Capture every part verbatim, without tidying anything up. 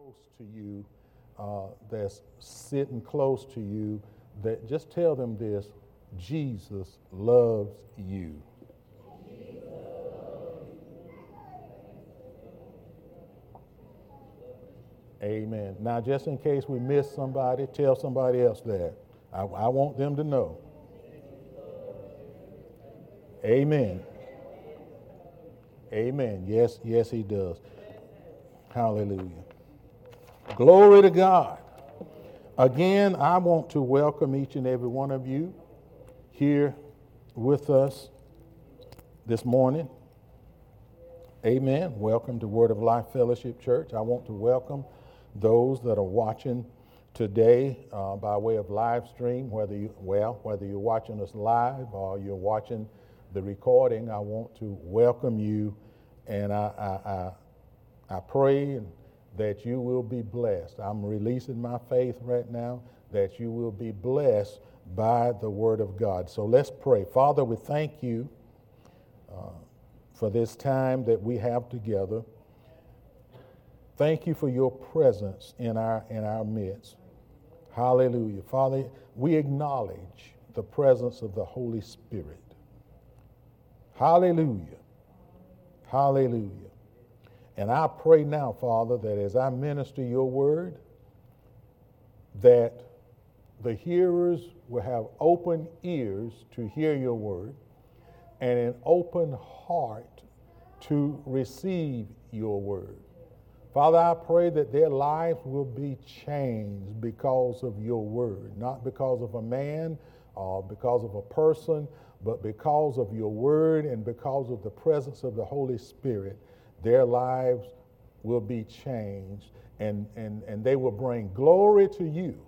close to you, uh, that's sitting close to you, that just tell them this: Jesus loves you. Amen. Now, just in case we miss somebody, tell somebody else that. I, I want them to know. Amen. Amen. Yes, yes, he does. Hallelujah. Glory to God. Again, I want to welcome each and every one of you here with us this morning. Amen. Welcome to Word of Life Fellowship Church. I want to welcome those that are watching today uh, by way of live stream, whether you, well, whether you're watching us live or you're watching the recording. I want to welcome you, and I, I, I, I pray that you will be blessed. I'm releasing my faith right now that you will be blessed by the Word of God. So let's pray. Father, we thank you uh, for this time that we have together. Thank you for your presence in our in our midst. Hallelujah. Father, we acknowledge the presence of the Holy Spirit. Hallelujah. Hallelujah. And I pray now, Father, that as I minister your word, that the hearers will have open ears to hear your word and an open heart to receive your word. Father, I pray that their lives will be changed because of your word, not because of a man or because of a person, but because of your word and because of the presence of the Holy Spirit. Their lives will be changed, and, and, and they will bring glory to you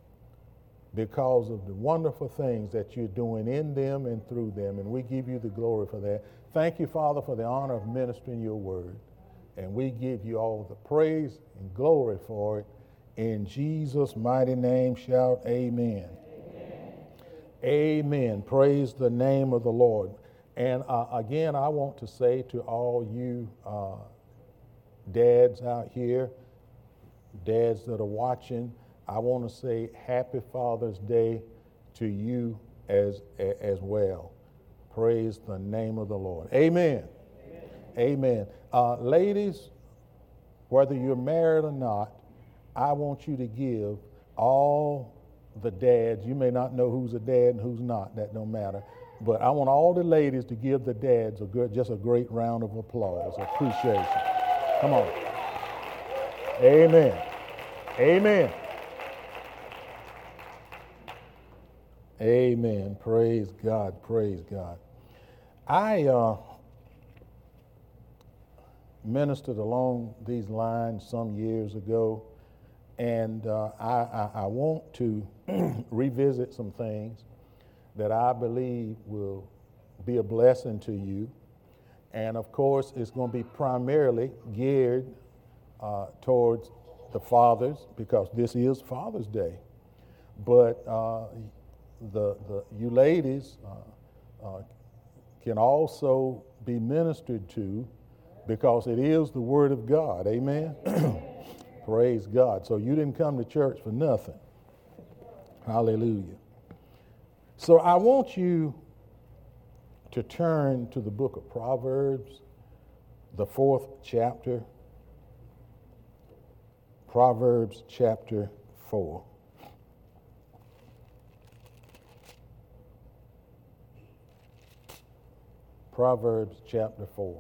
because of the wonderful things that you're doing in them and through them, and we give you the glory for that. Thank you, Father, for the honor of ministering your word. And we give you all the praise and glory for it. In Jesus' mighty name, shout amen. Amen. Amen. Praise the name of the Lord. And uh, again, I want to say to all you uh, dads out here, dads that are watching, I want to say Happy Father's Day to you as, as well. Praise the name of the Lord. Amen. Amen. Uh, ladies, whether you're married or not, I want you to give all the dads. You may not know who's a dad and who's not. That don't matter. But I want all the ladies to give the dads a good, just a great round of applause, appreciation. Come on. Amen. Amen. Amen. Praise God. Praise God. I... Uh, ministered along these lines some years ago, and uh, I, I, I want to revisit some things that I believe will be a blessing to you. And of course, it's going to be primarily geared uh, towards the fathers, because this is Father's Day. But uh, the, the you ladies uh, uh, can also be ministered to, because it is the Word of God. Amen? Praise God. So you didn't come to church for nothing. Hallelujah. So I want you to turn to the book of Proverbs, the fourth chapter. Proverbs chapter four. Proverbs chapter four.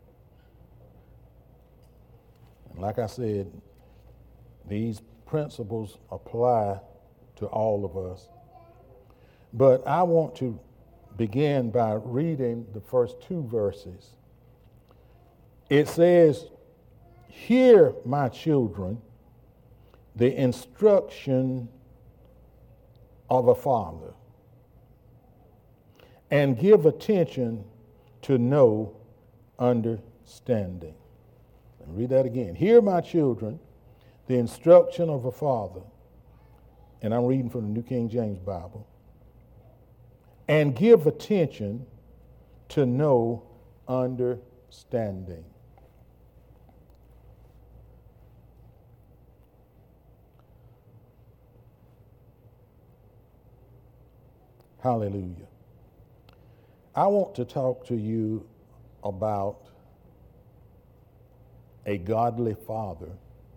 Like I said, these principles apply to all of us. But I want to begin by reading the first two verses. It says, "Hear, my children, the instruction of a father, and give attention to know understanding." Read that again. "Hear, my children, the instruction of a father," and I'm reading from the New King James Bible, "and give attention to know understanding." Hallelujah. I want to talk to you about a godly father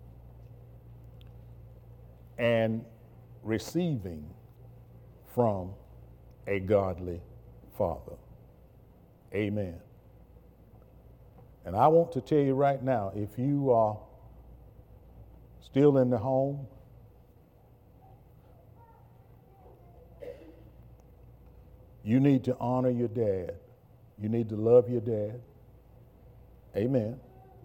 and receiving from a godly father. Amen. And I want to tell you right now, if you are still in the home, you need to honor your dad. You need to love your dad. Amen.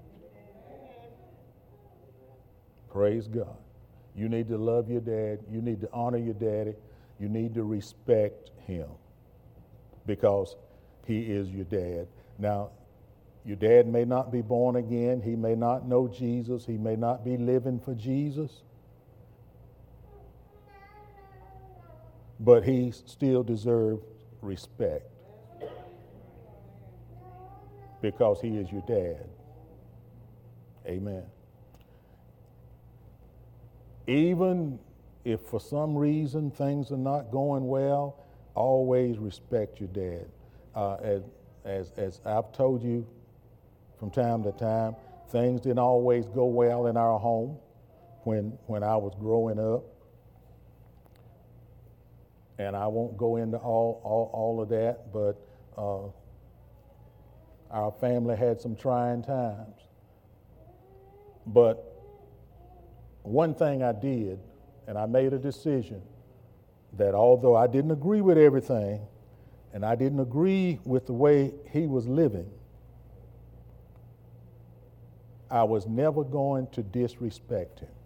Praise God. You need to love your dad. You need to honor your daddy. You need to respect him because he is your dad. Now, your dad may not be born again. He may not know Jesus. He may not be living for Jesus. But he still deserves respect because he is your dad. Amen. Even if for some reason things are not going well, always respect your dad. Uh, as, as, as I've told you from time to time, things didn't always go well in our home when, when I was growing up. And I won't go into all, all, all of that, but uh, our family had some trying times. But one thing I did, and I made a decision that although I didn't agree with everything, and I didn't agree with the way he was living, I was never going to disrespect him.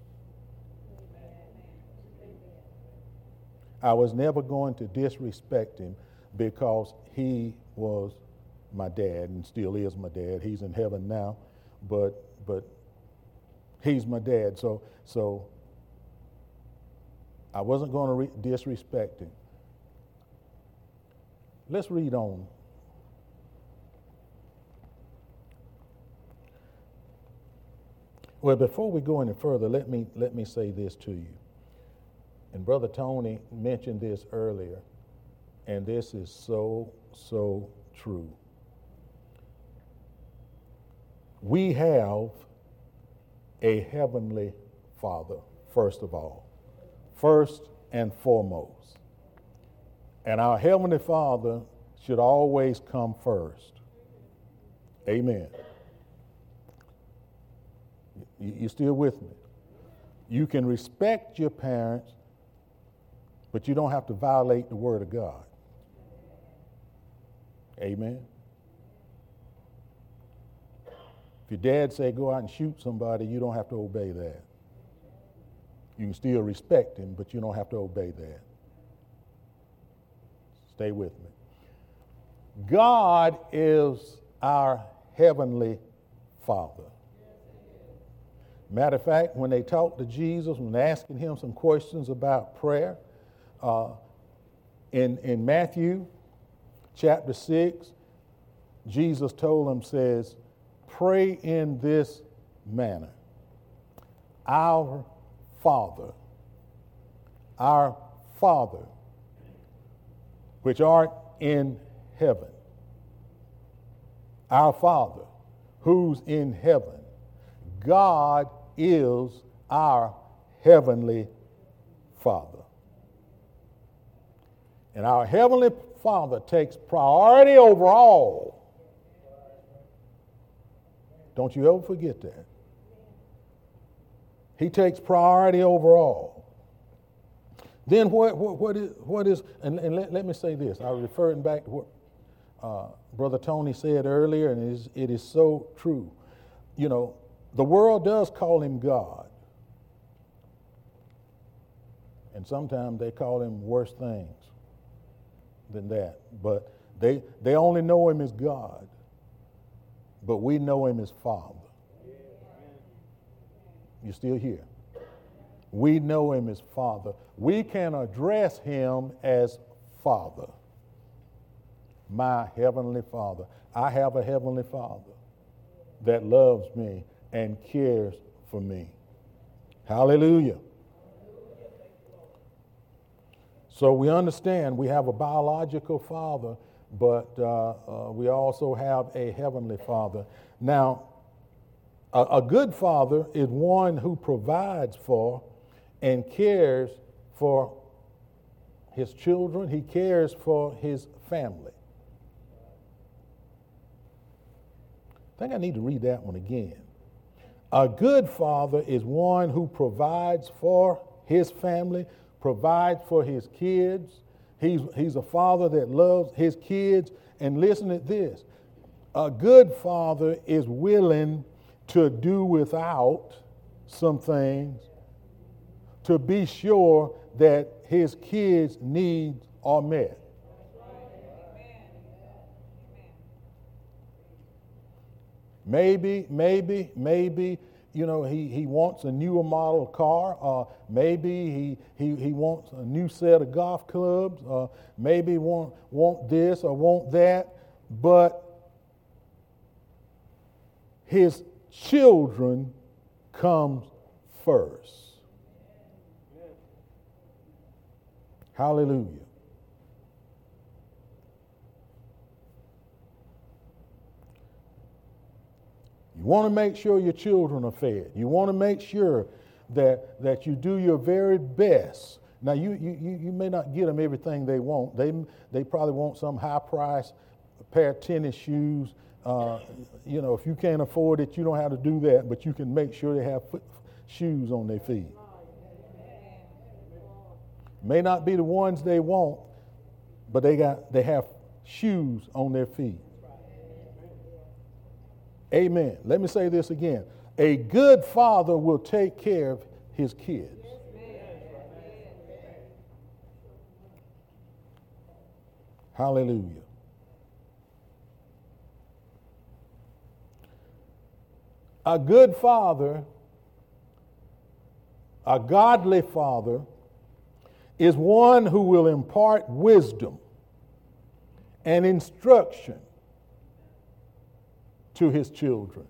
I was never going to disrespect him because he was my dad and still is my dad. He's in heaven now, but but he's my dad. So so I wasn't going to re- disrespect him. Let's read on. Well, before we go any further, let me let me say this to you. And Brother Tony mentioned this earlier, and this is so, so true. We have a heavenly Father, first of all, first and foremost. And our heavenly Father should always come first. Amen. You, you still with me? You can respect your parents, but you don't have to violate the Word of God. Amen. If your dad say go out and shoot somebody, you don't have to obey that. You can still respect him, but you don't have to obey that. Stay with me. God is our heavenly Father. Matter of fact, when they talked to Jesus, when asking him some questions about prayer, Uh, in, in Matthew chapter six, Jesus told them, says, pray in this manner. Our Father, our Father, which art in heaven. Our Father, who's in heaven. God is our heavenly Father. And our heavenly Father takes priority over all. Don't you ever forget that. He takes priority over all. Then what, what, what is, what is and, and let, let me say this. I'm referring back to what uh, Brother Tony said earlier, and it is, it is so true. You know, the world does call him God. And sometimes they call him worse things than that. But they they only know him as God. But we know him as Father. You're still here. We know him as Father. We can address him as Father. My heavenly Father. I have a heavenly Father that loves me and cares for me. Hallelujah. So we understand we have a biological father, but uh, uh, we also have a heavenly father. Now, a, a good father is one who provides for and cares for his children. He cares for his family. I think I need to read that one again. A good father is one who provides for his family, provides for his kids. He's, he's a father that loves his kids. And listen to this. A good father is willing to do without some things to be sure that his kids' needs are met. Maybe, maybe, maybe, you know, he, he wants a newer model car, or maybe he, he, he wants a new set of golf clubs, or maybe want, want this or want that, but his children comes first. Hallelujah. You want to make sure your children are fed. You want to make sure that, that you do your very best. Now, you, you, you may not get them everything they want. They, they probably want some high-priced pair of tennis shoes. Uh, you know, if you can't afford it, you don't have to do that, but you can make sure they have foot, shoes on their feet. May not be the ones they want, but they got they have shoes on their feet. Amen. Let me say this again. A good father will take care of his kids. Hallelujah. A good father, a godly father, is one who will impart wisdom and instruction to his children.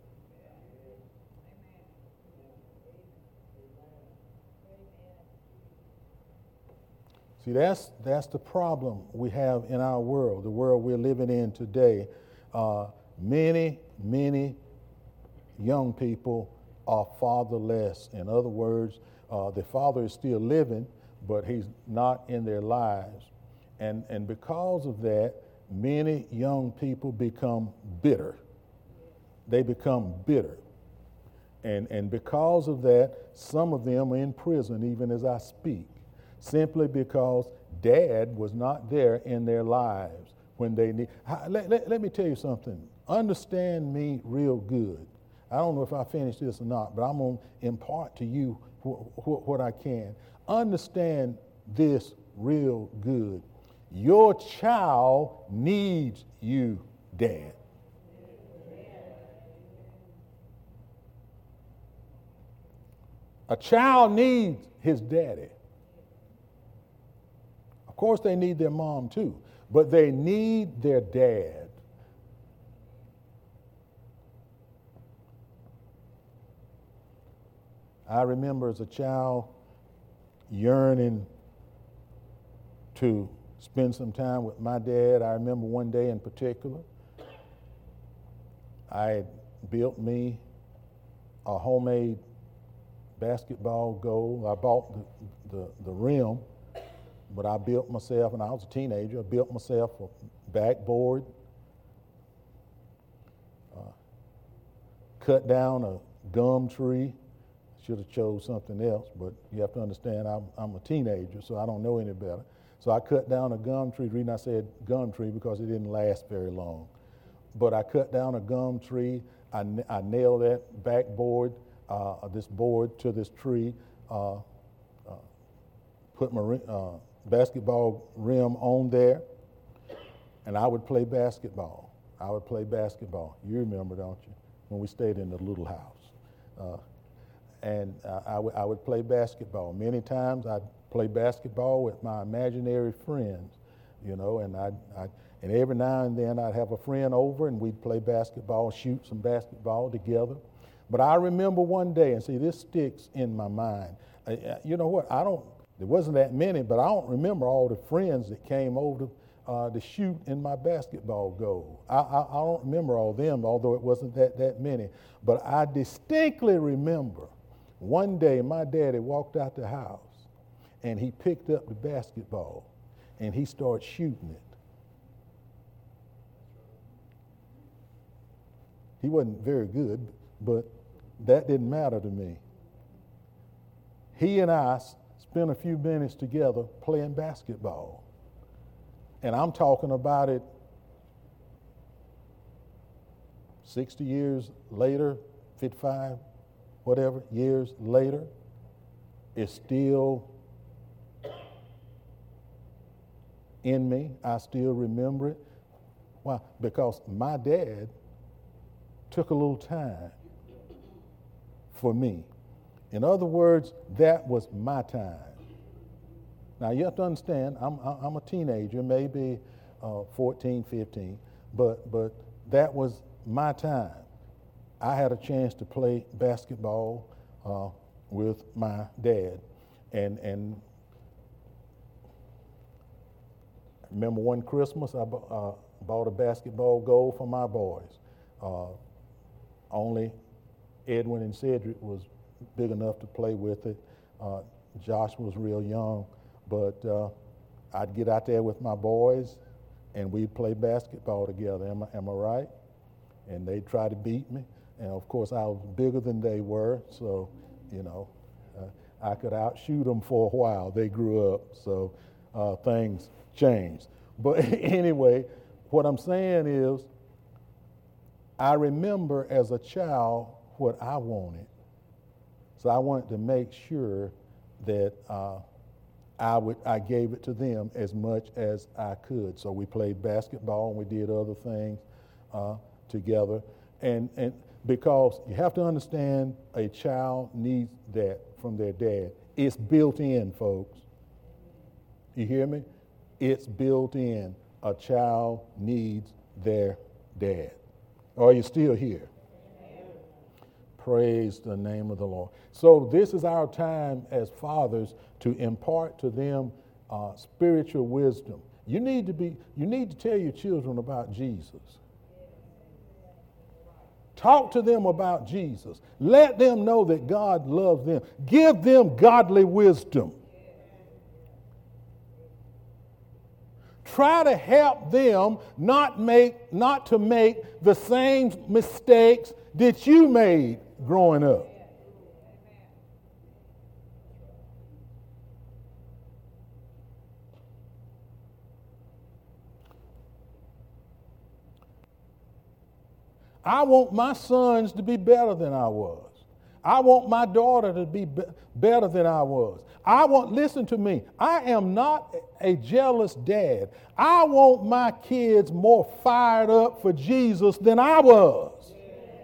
See, that's, that's the problem we have in our world, the world we're living in today. Uh, many, many young people are fatherless. In other words, uh, the father is still living, but he's not in their lives. And, and because of that, many young people become bitter. They become bitter. And, and because of that, some of them are in prison even as I speak, simply because dad was not there in their lives when they need. Let, let, let me tell you something. Understand me real good. I don't know if I finished this or not, but I'm going to impart to you wh- wh- what I can. Understand this real good. Your child needs you, Dad. A child needs his daddy. Of course, they need their mom too, but they need their dad. I remember as a child yearning to spend some time with my dad. I remember one day in particular, I had built me a homemade basketball goal. I bought the, the, the rim, but I built myself, and I was a teenager, I built myself a backboard, uh, cut down a gum tree. Should have chose something else, but you have to understand I'm, I'm a teenager, so I don't know any better. So I cut down a gum tree. The reason I said gum tree because it didn't last very long. But I cut down a gum tree. I, I nailed that backboard, uh, this board to this tree, uh, uh, put my uh, basketball rim on there, and I would play basketball. I would play basketball. You remember, don't you, when we stayed in the little house. Uh, And uh, I, w- I would play basketball. Many times I'd play basketball with my imaginary friends, you know, and I'd, I'd, and every now and then I'd have a friend over and we'd play basketball, shoot some basketball together. But I remember one day, and see, this sticks in my mind. Uh, you know what? I don't. There wasn't that many, but I don't remember all the friends that came over to, uh, to shoot in my basketball goal. I, I, I don't remember all of them, although it wasn't that, that many. But I distinctly remember one day my daddy walked out the house and he picked up the basketball and he started shooting it. He wasn't very good, but that didn't matter to me. He and I spent a few minutes together playing basketball. And I'm talking about it sixty years later, fifty-five, whatever, years later. It's still in me. I still remember it. Why? Because my dad took a little time for me. In other words, that was my time. Now, you have to understand, I'm, I'm a teenager, maybe uh, fourteen, fifteen, but, but that was my time. I had a chance to play basketball uh, with my dad. And, and I remember one Christmas, I uh, bought a basketball goal for my boys. Uh, only Edwin and Cedric was big enough to play with it. Uh, Josh was real young, but uh, I'd get out there with my boys and we'd play basketball together. Am I, am I right? And they'd try to beat me. And of course, I was bigger than they were, so, you know, uh, I could outshoot them for a while. They grew up, so uh, things changed. But anyway, what I'm saying is, I remember as a child what I wanted. So I wanted to make sure that uh, I would I gave it to them as much as I could. So we played basketball and we did other things uh, together. And and because you have to understand, a child needs that from their dad. It's built in, folks. You hear me? It's built in. A child needs their dad. Are you still here? Praise the name of the Lord. So this is our time as fathers to impart to them uh, spiritual wisdom. You need to be. You need to tell your children about Jesus. Talk to them about Jesus. Let them know that God loves them. Give them godly wisdom. Try to help them not make, not to make the same mistakes that you made growing up. I want my sons to be better than I was. I want my daughter to be, be better than I was. I want, listen to me, I am not a jealous dad. I want my kids more fired up for Jesus than I was.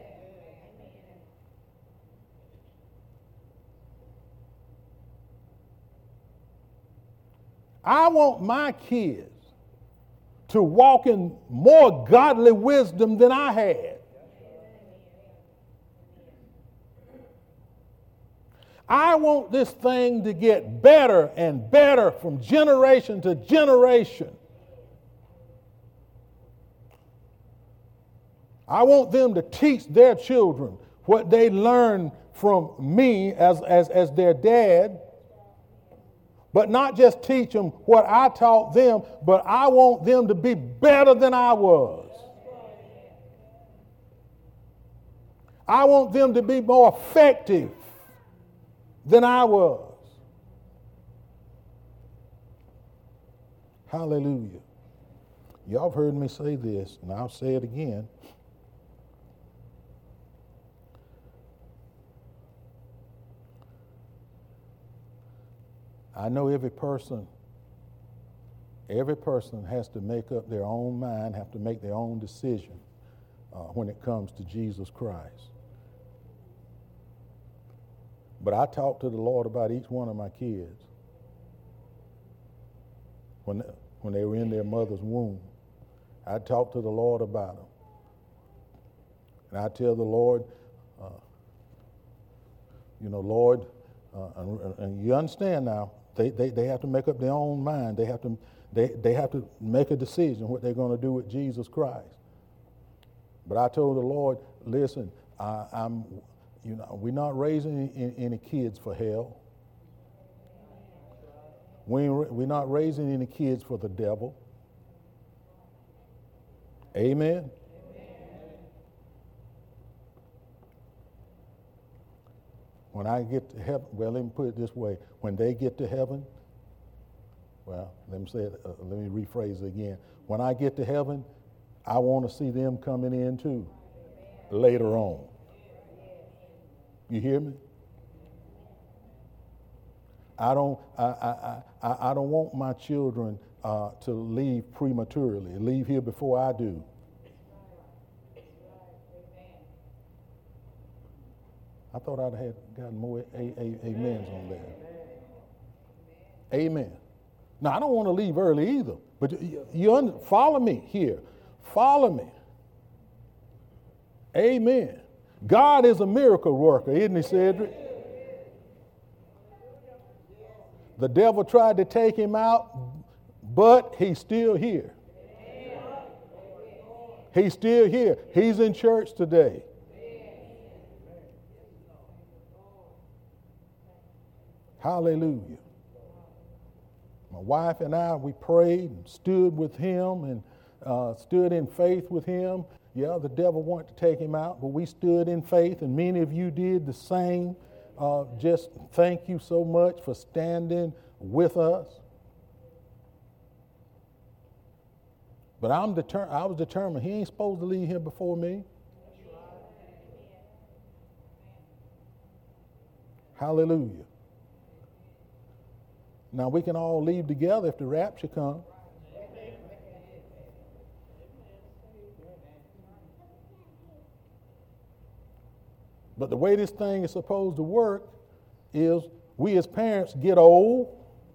I want my kids to walk in more godly wisdom than I had. I want this thing to get better and better from generation to generation. I want them to teach their children what they learned from me as, as, as their dad, but not just teach them what I taught them, but I want them to be better than I was. I want them to be more effective than I was. Hallelujah. Y'all have heard me say this, and I'll say it again. I know every person, every person has to make up their own mind, have to make their own decision uh, when it comes to Jesus Christ. But I talk to the Lord about each one of my kids when, when they were in their mother's womb. I talk to the Lord about them. And I tell the Lord, uh, you know, Lord, uh, and, and you understand now, They, they, they have to make up their own mind. They have to, they, they have to make a decision what they're going to do with Jesus Christ. But I told the Lord, listen, I, I'm, you know, we're not raising any, any kids for hell. We ain't, we're not raising any kids for the devil. Amen? When I get to heaven, well, let me put it this way. When they get to heaven, well, let me say it, uh, let me rephrase it again. When I get to heaven, I want to see them coming in too later on. You hear me? I don't, I, I, I, I don't want my children uh, to leave prematurely, leave here before I do. I thought I'd have gotten more a, a, amens on that. Amen. Now, I don't want to leave early either, but you, you under, follow me here. Follow me. Amen. God is a miracle worker, isn't he, Cedric? The devil tried to take him out, but he's still here. He's still here. He's in church today. Hallelujah. My wife and I, we prayed and stood with him and uh, stood in faith with him. Yeah, the devil wanted to take him out, but we stood in faith, and many of you did the same. Uh, just thank you so much for standing with us. But I'm deter- I was determined he ain't supposed to leave here before me. Hallelujah. Now we can all leave together if the rapture comes. But the way this thing is supposed to work is we as parents get old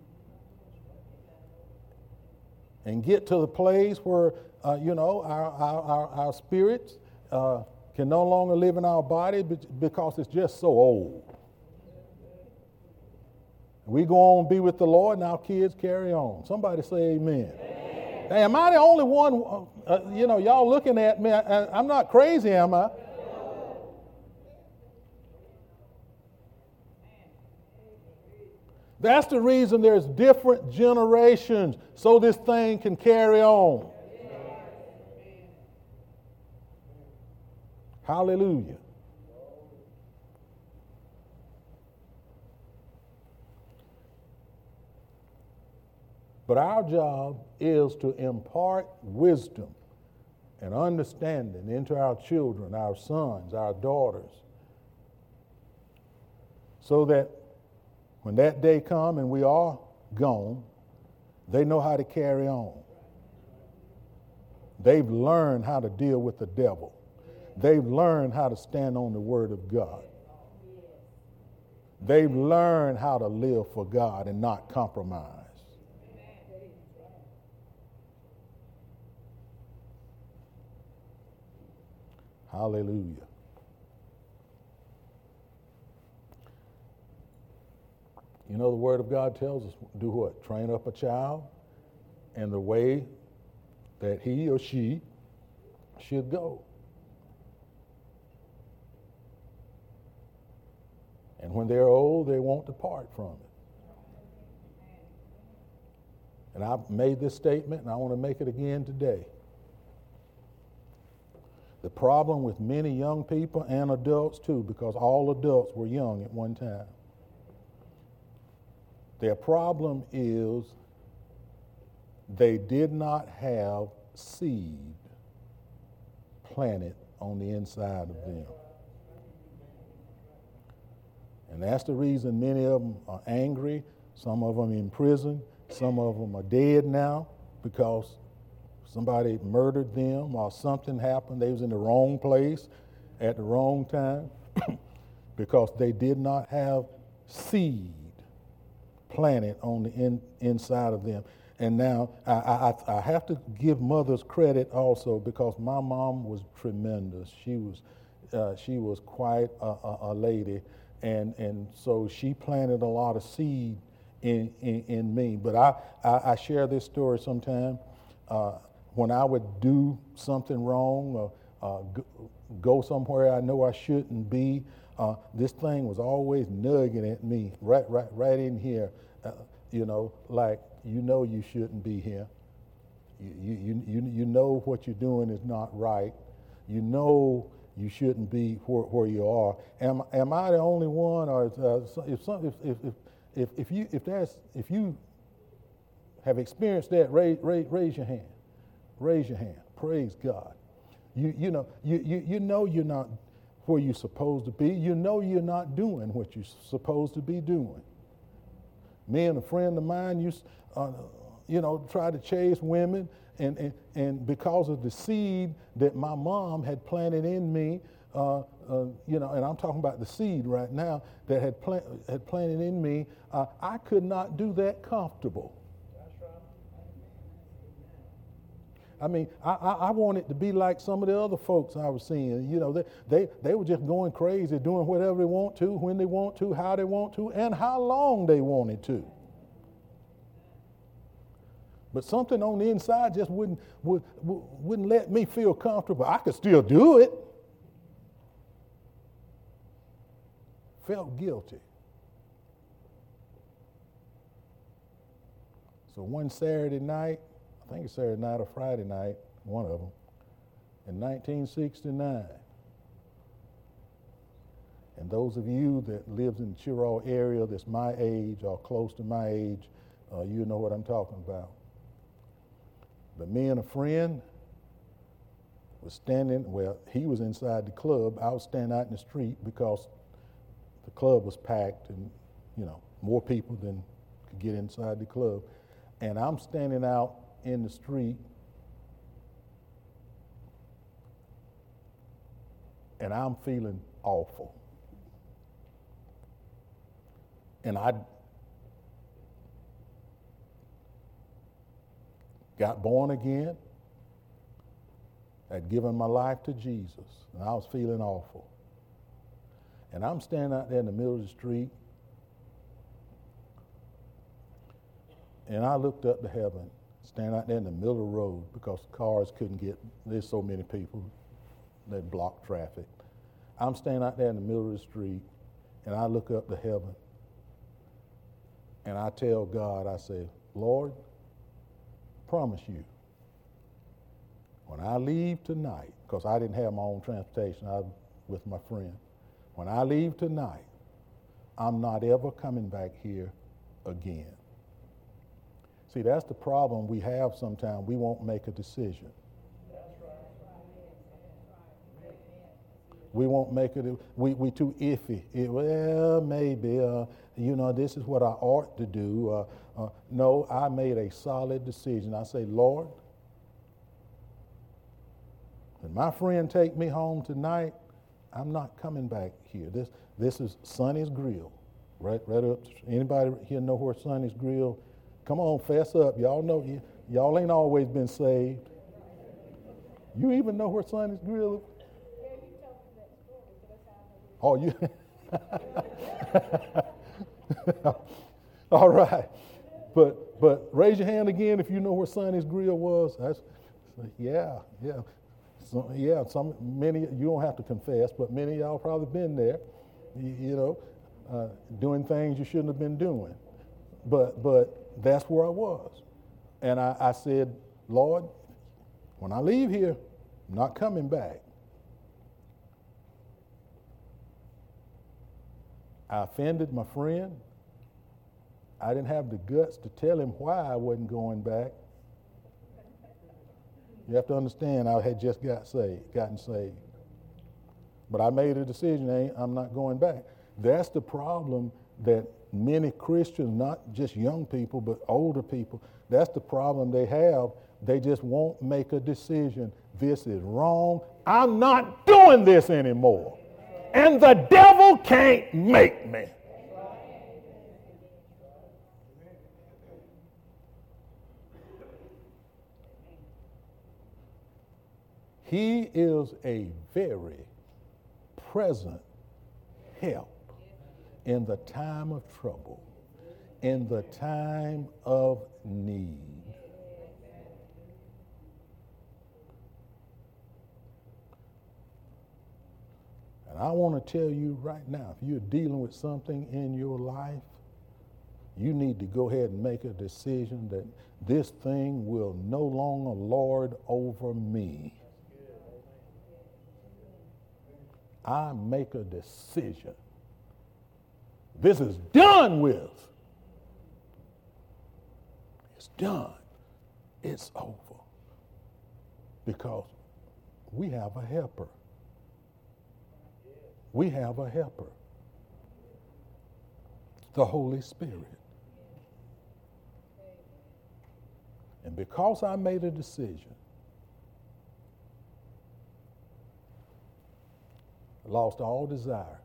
and get to the place where, uh, you know, our, our, our, our spirits uh, can no longer live in our body because it's just so old. We go on and be with the Lord, and our kids carry on. Somebody say amen. Amen. Hey, am I the only one, uh, you know, y'all looking at me? I, I'm not crazy, am I? That's the reason there's different generations, so this thing can carry on. Hallelujah. But our job is to impart wisdom and understanding into our children, our sons, our daughters, so that when that day comes and we are gone, they know how to carry on. They've learned how to deal with the devil. They've learned how to stand on the word of God. They've learned how to live for God and not compromise. Hallelujah. You know, the Word of God tells us, do what? Train up a child in the way that he or she should go. And when they're old, they won't depart from it. And I've made this statement, and I want to make it again today. The problem with many young people and adults too, because all adults were young at one time, their problem is they did not have seed planted on the inside of them. And that's the reason many of them are angry. Some of them in prison. Some of them are dead now because somebody murdered them or something happened. They was in the wrong place at the wrong time because they did not have seed planted on the in, inside of them. And now I, I, I have to give mothers credit also because my mom was tremendous. She was uh, she was quite a, a, a lady, and and so she planted a lot of seed in, in, in me. But I, I, I share this story sometime. Uh, when I would do something wrong or uh, go, go somewhere I know I shouldn't be, uh, this thing was always nugging at me right, right, right in here. Uh, you know, like, you know you shouldn't be here. You, you, you, you know what you're doing is not right. You know you shouldn't be where, where you are. Am, am I the only one, or is, uh, if, some, if, if, if, if, if, you, if, that's, if you have experienced that, raise, raise, raise your hand. Raise your hand. Praise God. You, you, know, you, you, you know you're not where you're supposed to be. You know you're not doing what you're supposed to be doing. Me and a friend of mine used, uh, you know, try to chase women, and, and, and because of the seed that my mom had planted in me, uh, uh, you know, and I'm talking about the seed right now that had, plant, had planted in me, uh, I could not do that comfortable. I mean, I, I, I wanted to be like some of the other folks I was seeing. You know, they, they, they were just going crazy, doing whatever they want to, when they want to, how they want to, and how long they wanted to. But something on the inside just wouldn't, would, wouldn't let me feel comfortable. I could still do it. Felt guilty. So one Saturday night, I think it's Saturday night or Friday night, one of them, in nineteen sixty-nine. And those of you that lives in the Chiraw area that's my age or close to my age, uh, you know what I'm talking about. But me and a friend was standing, well, he was inside the club. I was standing out in the street because the club was packed and, you know, more people than could get inside the club. And I'm standing out in the street, and I'm feeling awful. And I got born again. I'd given my life to Jesus, and I was feeling awful. And I'm standing out there in the middle of the street, and I looked up to heaven, standing out there in the middle of the road because cars couldn't get, there's so many people that block traffic. I'm standing out there in the middle of the street, and I look up to heaven, and I tell God, I say, Lord, promise you, when I leave tonight, because I didn't have my own transportation, I was with my friend. When I leave tonight, I'm not ever coming back here again. See, that's the problem we have sometimes. We won't make a decision. We won't make it. We we too iffy. It, well, maybe. Uh, you know, this is what I ought to do. Uh, uh, no, I made a solid decision. I say, Lord, when my friend take me home tonight, I'm not coming back here. This this is Sonny's Grill, right? Right up. Anybody here know where Sonny's Grill? Come on, fess up. Y'all know y- y'all ain't always been saved. You even know where Sonny's Grill is? Oh, you. All right, but but raise your hand again if you know where Sonny's Grill was. That's, yeah, yeah, so, yeah. Some many you don't have to confess, but many of y'all probably been there. You, you know, uh, doing things you shouldn't have been doing. But but that's where I was, and I, I said, Lord, when I leave here, I'm not coming back. I offended my friend. I didn't have the guts to tell him why I wasn't going back. You have to understand, I had just got saved, gotten saved. But I made a decision, hey, I'm not going back. That's the problem that many Christians, not just young people, but older people, that's the problem they have. They just won't make a decision. This is wrong. I'm not doing this anymore. And the devil can't make me. He is a very present help in the time of trouble. in the time of need. And I want to tell you right now, if you're dealing with something in your life, you need to go ahead and make a decision that this thing will no longer lord over me. I make a decision. This is done with. It's done. It's over. Because we have a helper. We have a helper. The Holy Spirit. And because I made a decision, I lost all desire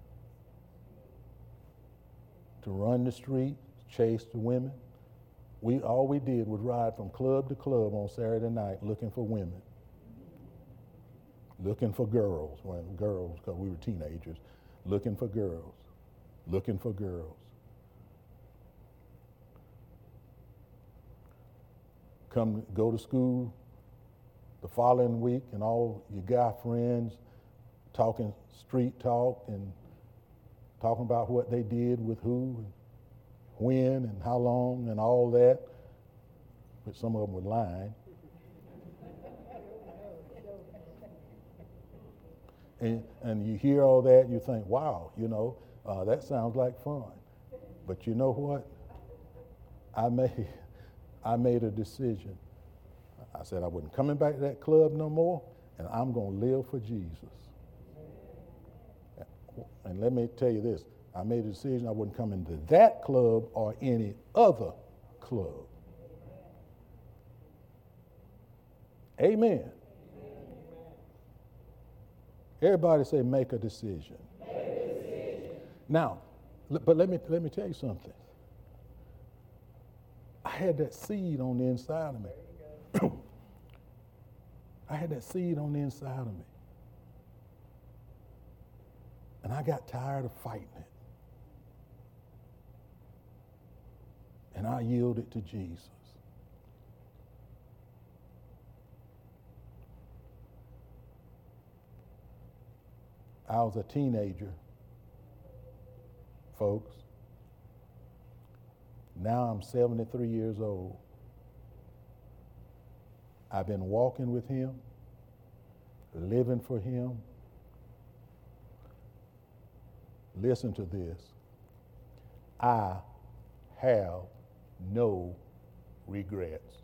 to run the street, chase the women. We all we did was ride from club to club on Saturday night looking for women, looking for girls. Well, girls, because we were teenagers, looking for girls, looking for girls. Come go to school the following week, and all your guy friends talking street talk and talking about what they did with who and when and how long and all that, but some of them were lying. and, and you hear all that and you think, wow, you know, uh, that sounds like fun. But you know what? I made, I made a decision. I said I wasn't coming back to that club no more, and I'm going to live for Jesus. And let me tell you this, I made a decision I wouldn't come into that club or any other club. Amen. Everybody say, make a decision. Make a decision. Now, but let me let me tell you something. I had that seed on the inside of me. I had that seed on the inside of me. And I got tired of fighting it. And I yielded to Jesus. I was a teenager, folks. Now I'm seventy-three years old. I've been walking with him, living for him. Listen to this. I have no regrets.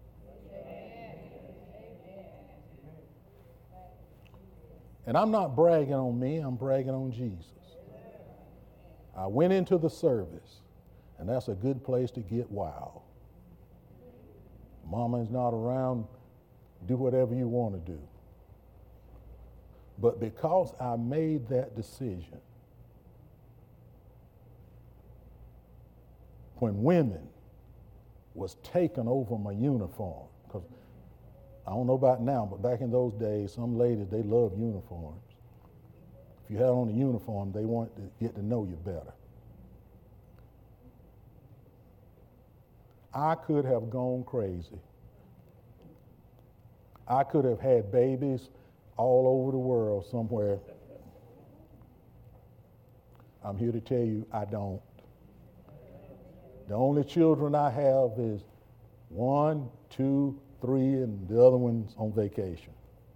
And I'm not bragging on me, I'm bragging on Jesus. I went into the service, and that's a good place to get wild. Mama is not around, do whatever you want to do. But because I made that decision, when women was taking over my uniform, because I don't know about now, but back in those days, some ladies, they loved uniforms. If you had on a uniform, they wanted to get to know you better. I could have gone crazy. I could have had babies all over the world somewhere. I'm here to tell you, I don't. The only children I have is one, two, three, and the other one's on vacation.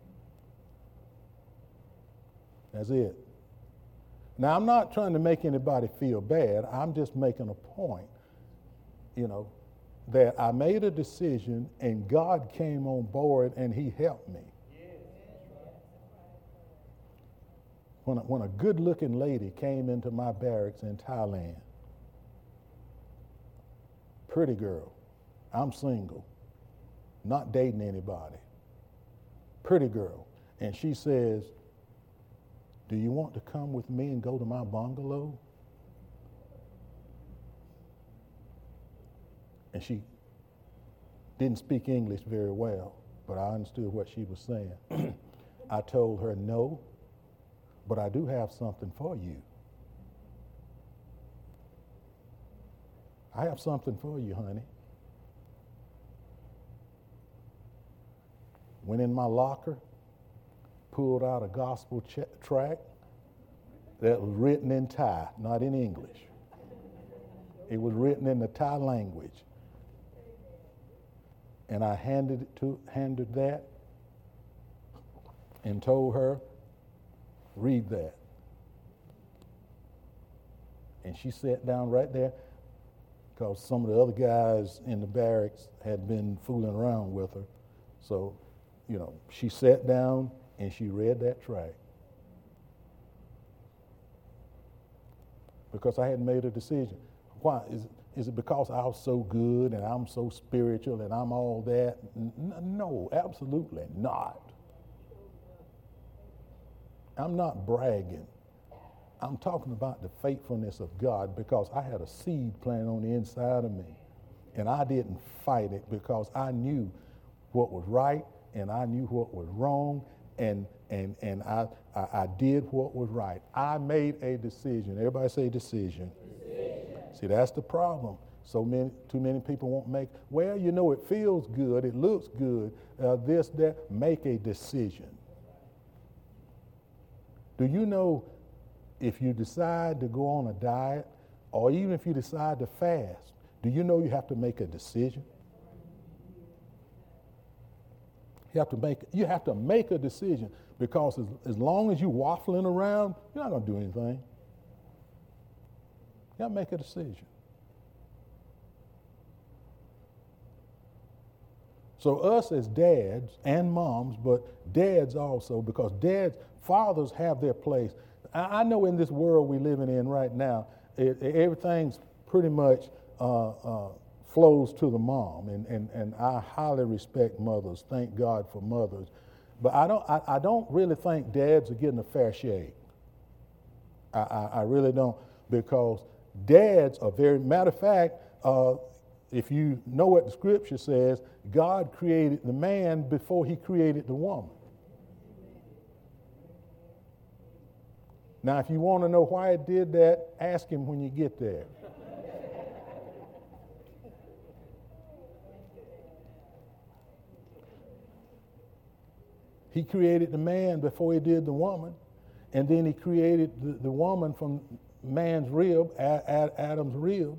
That's it. Now, I'm not trying to make anybody feel bad. I'm just making a point, you know, that I made a decision and God came on board and he helped me. When a, when a good-looking lady came into my barracks in Thailand, pretty girl, I'm single, not dating anybody, pretty girl, and she says, do you want to come with me and go to my bungalow? And she didn't speak English very well, but I understood what she was saying. I told her, no, but I do have something for you. I have something for you, honey. Went in my locker, pulled out a gospel ch- tract that was written in Thai, not in English. It was written in the Thai language. And I handed it to handed that and told her, read that. And she sat down right there because some of the other guys in the barracks had been fooling around with her. So, you know, she sat down and she read that tract. Because I had made a decision. Why? Is, is it because I was so good and I'm so spiritual and I'm all that? N- no, absolutely not. I'm not bragging. I'm talking about the faithfulness of God because I had a seed planted on the inside of me. And I didn't fight it because I knew what was right and I knew what was wrong, and and and I, I, I did what was right. I made a decision. Everybody say decision. Decision. See, that's the problem. So many, too many people won't make, well, you know, it feels good, it looks good, uh, this, that. Make a decision. Do you know if you decide to go on a diet, or even if you decide to fast, do you know you have to make a decision? You have to make, you have to make a decision, because as, as long as you're waffling around, you're not going to do anything. You got to make a decision. So us as dads and moms, but dads also, because dads, fathers have their place. I, I know in this world we're living in right now, it, it, everything's pretty much uh, uh, flows to the mom, and, and, and I highly respect mothers. Thank God for mothers. But I don't I, I don't really think dads are getting a fair shake. I, I, I really don't, because dads are very, matter of fact, uh, if you know what the scripture says, God created the man before he created the woman. Now, if you want to know why it did that, ask him when you get there. He created the man before he did the woman, and then he created the, the woman from man's rib, Adam's rib.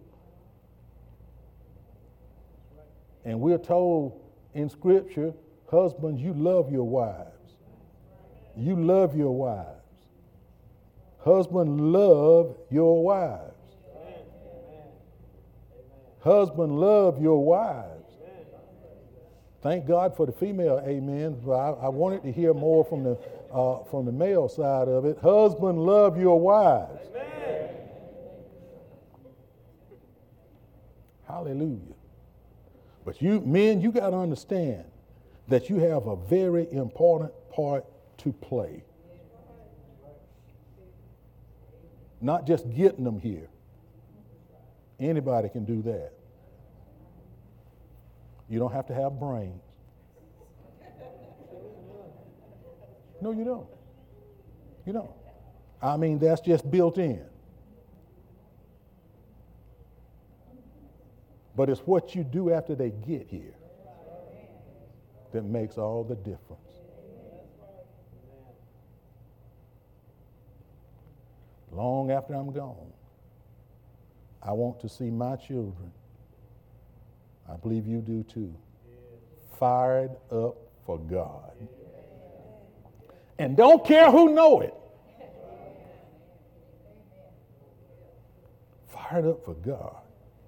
And we're told in Scripture, husbands, you love your wives. You love your wives. Husband, love your wives. Husband, love your wives. Thank God for the female amen. I, I wanted to hear more from the uh, from the male side of it. Husband, love your wives. Amen. Hallelujah. But you men, you got to understand that you have a very important part to play. Not just getting them here. Anybody can do that. You don't have to have brains. No, you don't. You don't. I mean, that's just built in. But it's what you do after they get here that makes all the difference. Long after I'm gone, I want to see my children, I believe you do too, fired up for God. And don't care who know it. Fired up for God.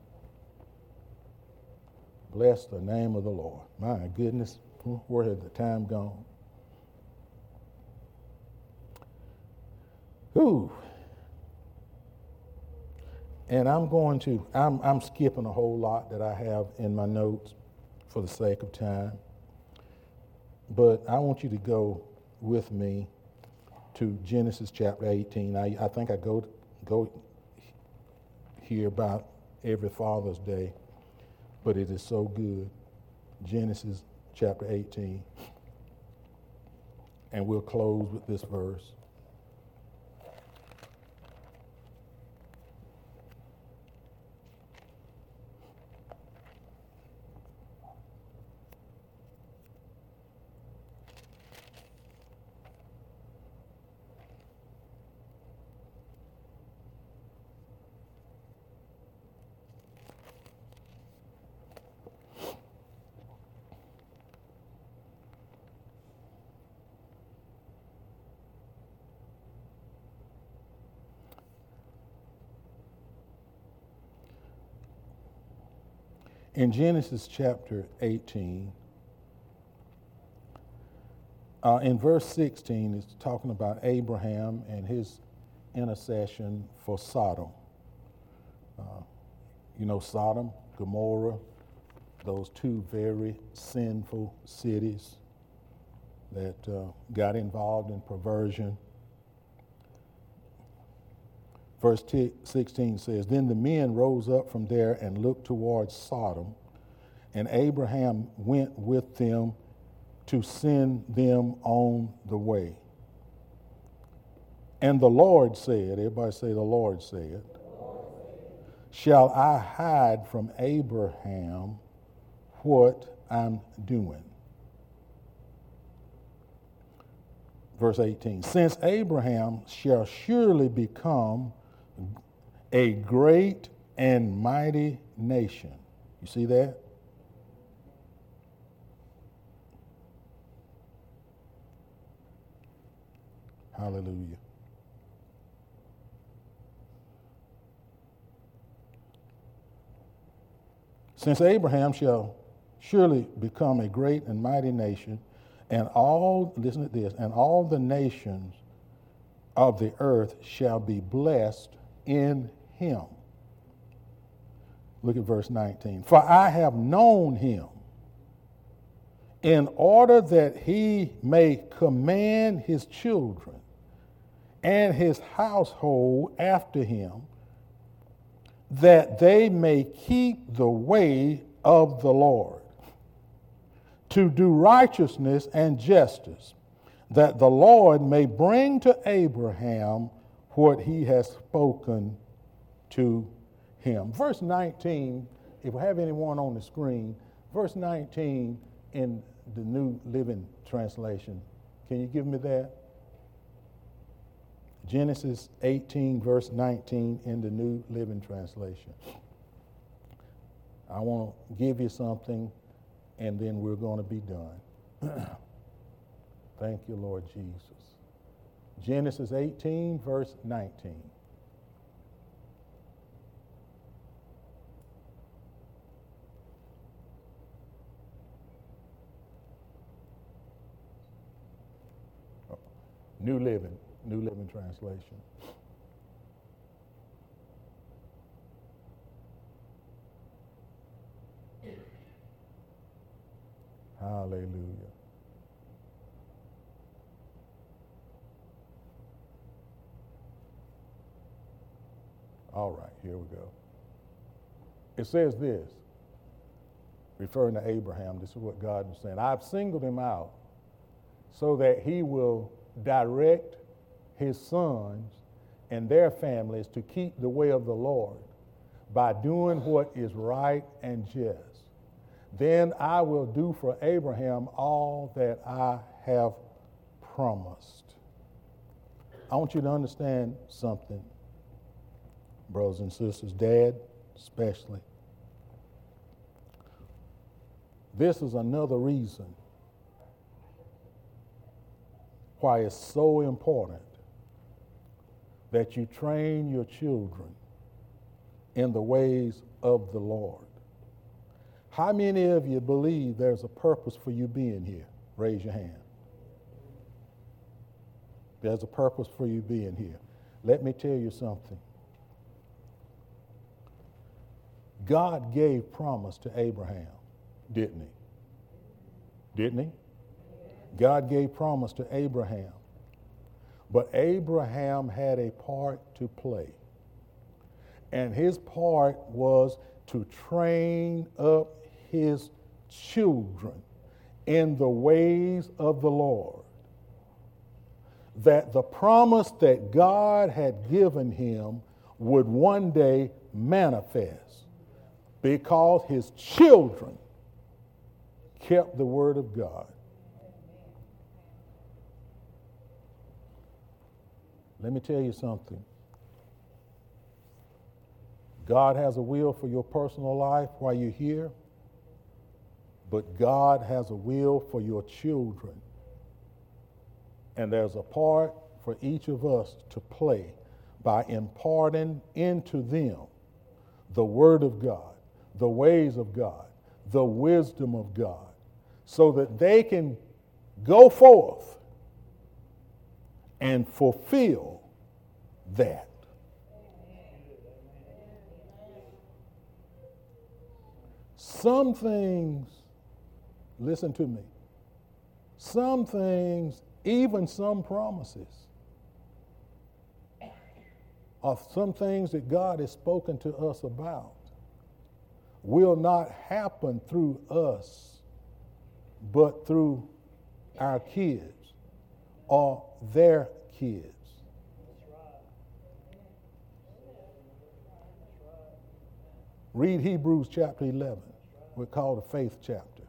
Bless the name of the Lord. My goodness, where has the time gone? Ooh. And I'm going to, I'm, I'm skipping a whole lot that I have in my notes for the sake of time. But I want you to go with me to Genesis chapter eighteen. I, I think I go, go here about every Father's Day, but it is so good. Genesis chapter eighteen. And we'll close with this verse. In Genesis chapter eighteen, uh, in verse sixteen, it's talking about Abraham and his intercession for Sodom. Uh, you know, Sodom, Gomorrah, those two very sinful cities that uh, got involved in perversion. Verse sixteen says, Then the men rose up from there and looked towards Sodom, and Abraham went with them to send them on the way. And the Lord said, everybody say the Lord said, Shall I hide from Abraham what I'm doing? Verse eighteen, Since Abraham shall surely become a great and mighty nation. You see that? Hallelujah. Since Abraham shall surely become a great and mighty nation, and all, listen to this, and all the nations of the earth shall be blessed in him. Look at verse nineteen. For I have known him in order that he may command his children and his household after him, that they may keep the way of the Lord, to do righteousness and justice, that the Lord may bring to Abraham what he has spoken to him. Verse nineteen, if we have anyone on the screen, verse nineteen in the New Living Translation. Can you give me that? Genesis eighteen, verse nineteen in the New Living Translation. I want to give you something, and then we're going to be done. Thank you, Lord Jesus. Genesis eighteen, verse nineteen. New Living, New Living Translation. Hallelujah. All right, here we go. It says this, referring to Abraham, this is what God was saying. I've singled him out so that he will direct his sons and their families to keep the way of the Lord by doing what is right and just. Then I will do for Abraham all that I have promised. I want you to understand something, brothers and sisters, Dad especially. This is another reason why it's so important that you train your children in the ways of the Lord. How many of you believe there's a purpose for you being here? Raise your hand. There's a purpose for you being here. Let me tell you something. God gave promise to Abraham, didn't he? Didn't he? God gave promise to Abraham. But Abraham had a part to play. And his part was to train up his children in the ways of the Lord, that the promise that God had given him would one day manifest because his children kept the word of God. Let me tell you something. God has a will for your personal life while you're here, but God has a will for your children. And there's a part for each of us to play by imparting into them the Word of God, the ways of God, the wisdom of God, so that they can go forth and fulfill that. Some things, listen to me, some things, even some promises, are some things that God has spoken to us about, will not happen through us, but through our kids or their kids. Read Hebrews chapter eleven. We call the faith chapter.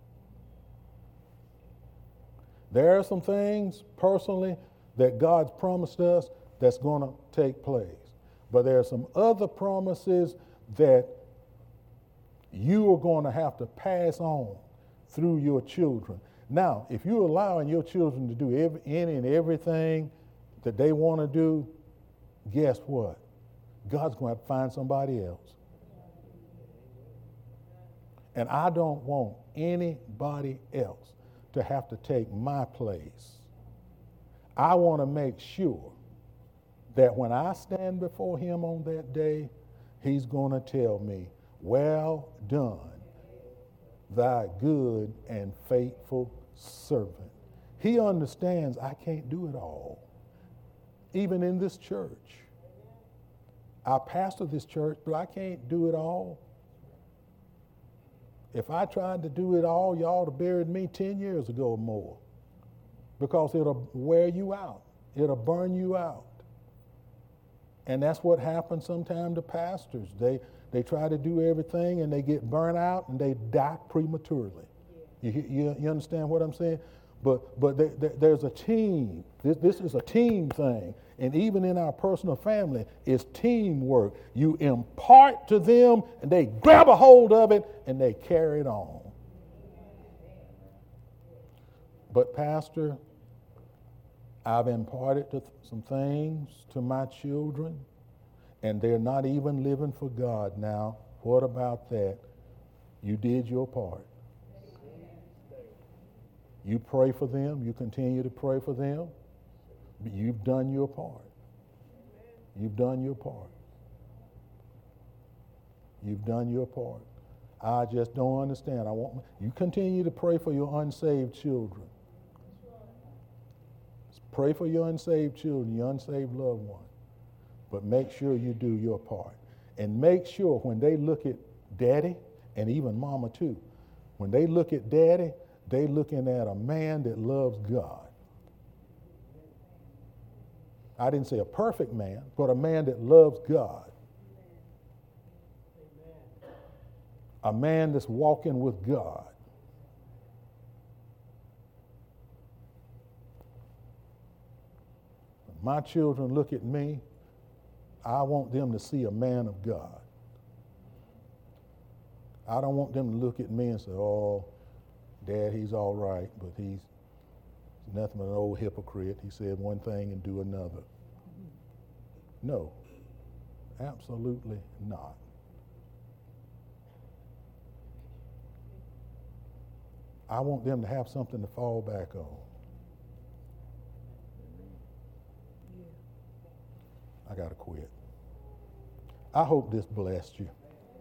There are some things personally that God's promised us that's going to take place. But there are some other promises that you are going to have to pass on through your children. Now, if you're allowing your children to do every, any and everything that they want to do, guess what? God's going to have to find somebody else. And I don't want anybody else to have to take my place. I want to make sure that when I stand before him on that day, he's going to tell me, well done, thy good and faithful servant. He understands I can't do it all. Even in this church. I pastor this church, but I can't do it all. If I tried to do it all, y'all would have buried me ten years ago or more. Because it'll wear you out. It'll burn you out. And that's what happens sometimes to pastors. They they try to do everything and they get burnt out and they die prematurely. You, you, you understand what I'm saying? But but there, there, there's a team. This, this is a team thing. And even in our personal family, it's teamwork. You impart to them and they grab a hold of it and they carry it on. But Pastor, I've imparted to th- some things to my children and they're not even living for God now. What about that? You did your part. You pray for them. You continue to pray for them. But you've done your part. You've done your part. You've done your part. I just don't understand. I want you continue to pray for your unsaved children. Pray for your unsaved children, your unsaved loved ones. But make sure you do your part. And make sure when they look at daddy, and even mama too, when they look at daddy, they looking at a man that loves God. I didn't say a perfect man, but a man that loves God. A man that's walking with God. When my children look at me, I want them to see a man of God. I don't want them to look at me and say, oh, Dad, he's all right, but he's nothing but an old hypocrite. He said one thing and do another. No, absolutely not. I want them to have something to fall back on. I got to quit. I hope this blessed you.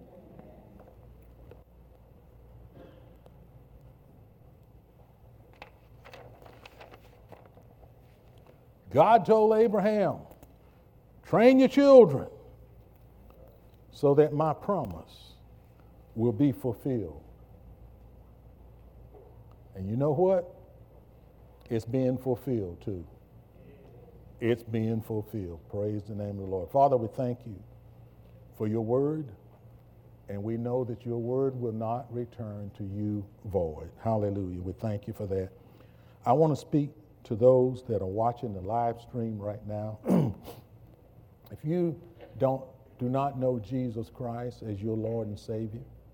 God told Abraham, train your children so that my promise will be fulfilled. And you know what? It's being fulfilled too. It's being fulfilled. Praise the name of the Lord. Father, we thank you for your word, and we know that your word will not return to you void. Hallelujah. We thank you for that. I want to speak to those that are watching the live stream right now. If you don't do not know Jesus Christ as your Lord and Savior,